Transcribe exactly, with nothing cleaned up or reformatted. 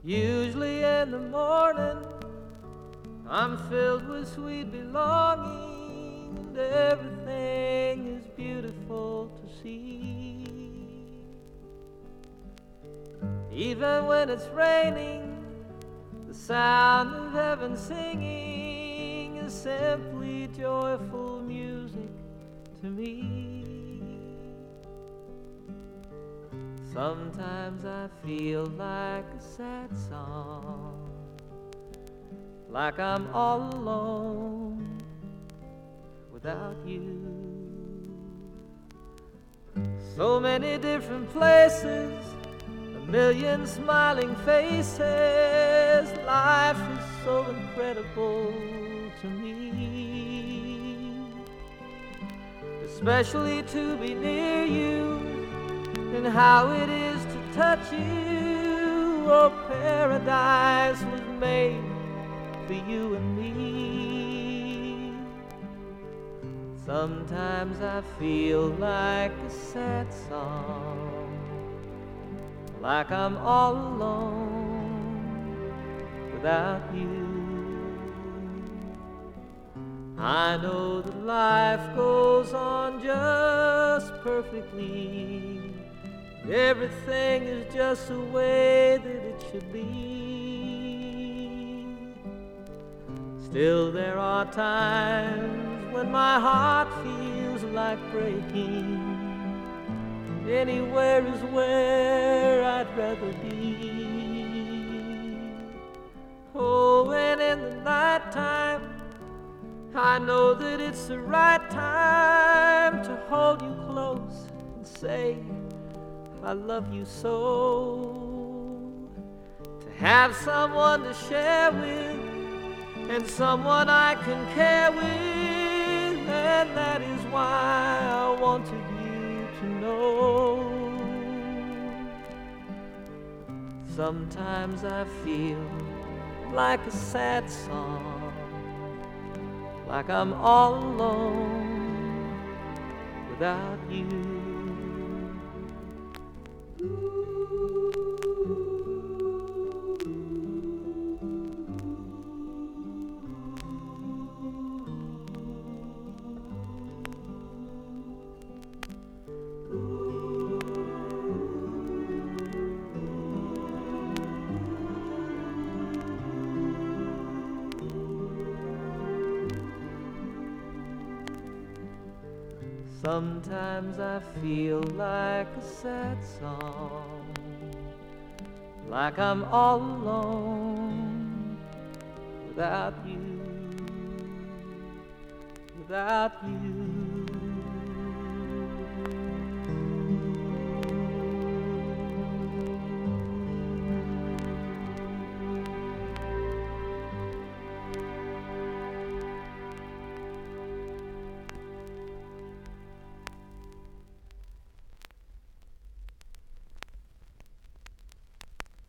Usually in the morning I'm filled with sweet belonging, and everything is beautiful to see. Even when it's raining, the sound of heaven singing is simply joyful music to me. Sometimes I feel like a sad song, like I'm all alone without you. So many different places, a million smiling faces. Life is so incredible to me, especially to be near you, and how it is to touch you. Oh, paradise was made for you and me. Sometimes I feel like a sad song, like I'm all alone without you. I know that life goes on just perfectly. Everything is just the way that it should be. Still there are times when my heart feels like breaking. Anywhere is where I'd rather be. Oh, and in the night time I know that it's the right time to hold you close and say I love you so. To have someone to share with, and someone I can care with, and that is why I wanted you to know. Sometimes I feel like a sad song, like I'm all alone without you. Sometimes I feel like a sad song, like I'm all alone without you, without you.